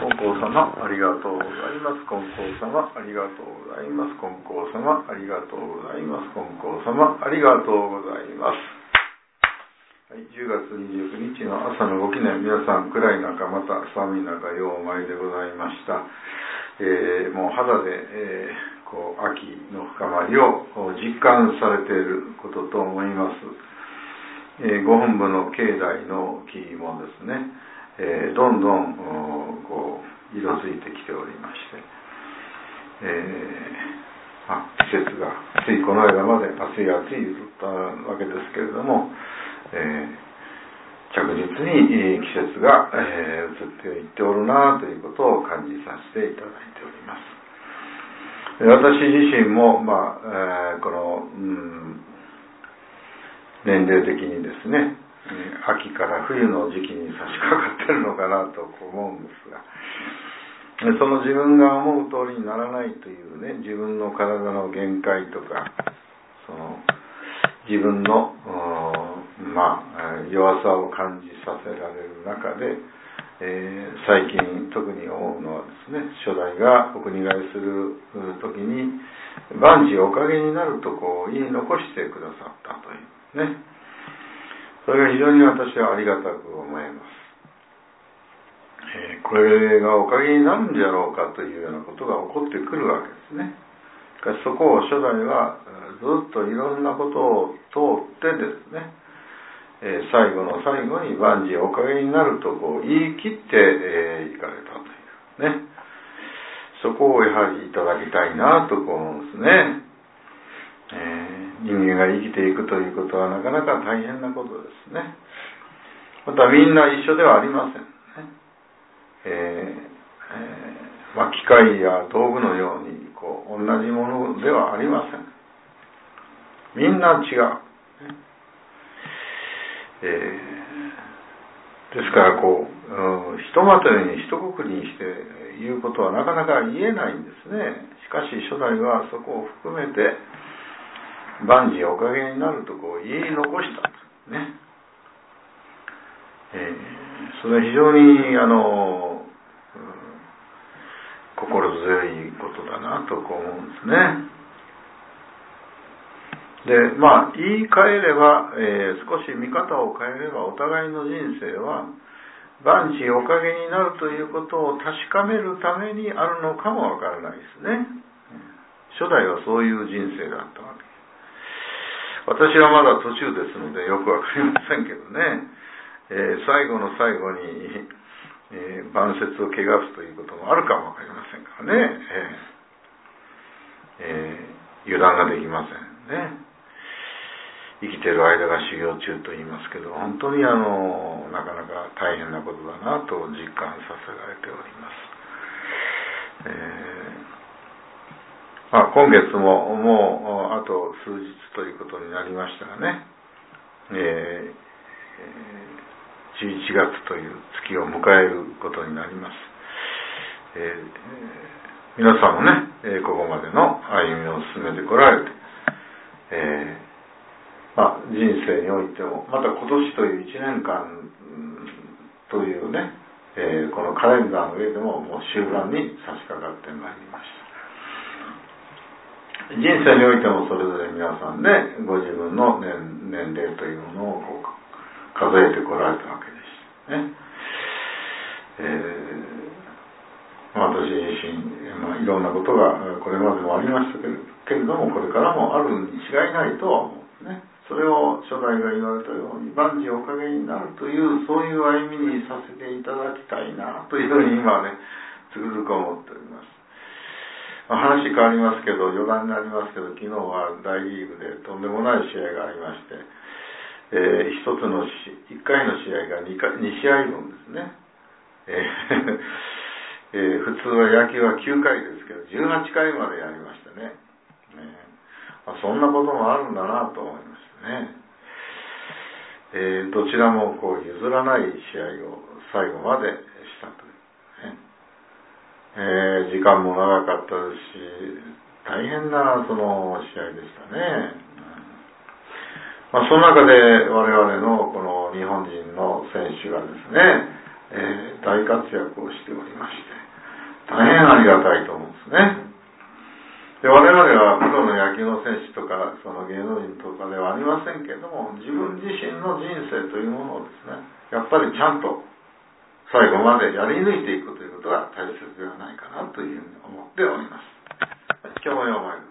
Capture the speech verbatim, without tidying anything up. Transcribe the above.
金光様ありがとうございます。金光様ありがとうございます。金光様ありがとうございます。金光様ありがとうございます。はい、じゅうがつにじゅうくにちの朝のご記念、皆さん暗い中また寒い中ようお参りでございました。えー、もう肌で、えー、こう秋の深まりを実感されていることと思います。えー、ご本部の境内の木もですね、えー、どんどんこう色づいてきておりまして、えーまあ、季節がついこの間まで暑い暑い言ったわけですけれども、えー、着実に季節が、えー、移っていっておるなということを感じさせていただいております。私自身も、まあえー、この、うん、年齢的にですね、秋から冬の時期に差し掛かっているのかなと思うんですが、その自分が思う通りにならないというね、自分の体の限界とか、その自分の、まあ、弱さを感じさせられる中で、えー、最近特に思うのはですね、初代がお国替えする時に万事おかげになるとこう言い残してくださったというね、それが非常に私はありがたく思います。えー、これがおかげになるんじゃろうかというようなことが起こってくるわけですね。しかしそこを初代はずっといろんなことを通ってですね、えー、最後の最後に万事おかげになるとこう言い切ってい、えー、かれたというね、そこをやはりいただきたいなと思うんですね。えー、人間が生きていくということはなかなか大変なことですね。またみんな一緒ではありませんね。えーえーまあ、機械や道具のようにこう同じものではありません。みんな違う、えー、ですからこう、うん、ひとまとめに一括りにして言うことはなかなか言えないんですね。しかし初代はそこを含めて万事おかげになるとこう言い残したね、えー、それは非常にあの、うん、心強いことだなとこう思うんですね。で、まあ言い換えれば、えー、少し見方を変えればお互いの人生は万事おかげになるということを確かめるためにあるのかもわからないですね。初代はそういう人生だったわけ。私はまだ途中ですのでよくわかりませんけどね、えー、最後の最後に、えー、晩節を汚すということもあるかもわかりませんからね、えーえー、油断ができませんね。生きている間が修行中と言いますけど、本当にあのなかなか大変なことだなと実感させられております。えーまあ、今月ももうあと数日ということになりましたがね、えー、じゅういちがつという月を迎えることになります。えー、皆さんもね、ここまでの歩みを進めてこられて、えーまあ、人生においてもまた今年といういちねんかんというね、えー、このカレンダーの上でももう終盤に差し掛かってまいりました。人生においてもそれぞれ皆さんね、ご自分の 年, 年齢というものをこう数えてこられたわけですね。えーまあ、私自身、まあ、いろんなことがこれまでもありましたけれども、これからもあるに違いないとは思うんですね。それを初代が言われたように万事おかげになるというそういう歩みにさせていただきたいなというふうに今はね、つくづく思っております。話変わりますけど、余談になりますけど、昨日は大リーグでとんでもない試合がありまして、えー、一つの一回の試合が 2, 回に試合分ですね、えーえー、普通は野球はきゅうかいですけどじゅうはちかいまでやりましたね。えーまあ、そんなこともあるんだなと思いましたね。えー、どちらもこう譲らない試合を最後までしたというね。えー、時間も長かったですし、大変なその試合でしたね。まあ、その中で我々のこの日本人の選手がですね、えー、大大活躍をしておりまして、大変ありがたいと思うんですね。で、我々はプロの野球の選手とか、その芸能人とかではありませんけれども、自分自身の人生というものをですね、やっぱりちゃんと最後までやり抜いていくということが大切ではないかなというふうに思っております。今日もよう